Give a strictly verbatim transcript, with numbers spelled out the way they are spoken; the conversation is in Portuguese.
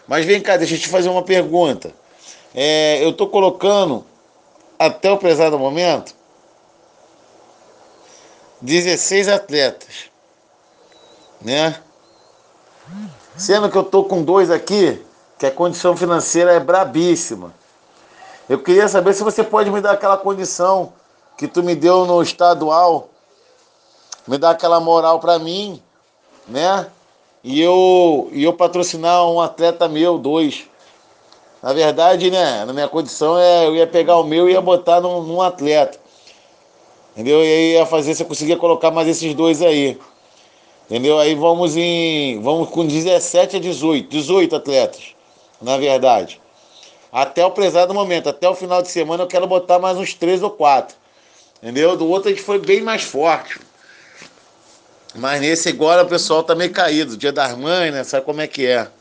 Mas vem cá, deixa eu te fazer uma pergunta. É, eu tô colocando, até o prezado momento, dezesseis atletas, né? Sendo que eu tô com dois aqui, que a condição financeira é brabíssima. Eu queria saber se você pode me dar aquela condição que tu me deu no estadual, me dar aquela moral pra mim, né? E eu, e eu patrocinar um atleta meu, dois. Na verdade, né, na minha condição é eu ia pegar o meu e ia botar num, num atleta. Entendeu? E aí ia fazer se eu conseguia colocar mais esses dois aí. Entendeu? Aí vamos em. Vamos com dezessete a dezoito. dezoito atletas, na verdade. Até o prezado momento, até o final de semana eu quero botar mais uns três ou quatro. Entendeu? Do outro a gente foi bem mais forte. Mas nesse agora o pessoal tá meio caído. Dia das mães, né? Sabe como é que é?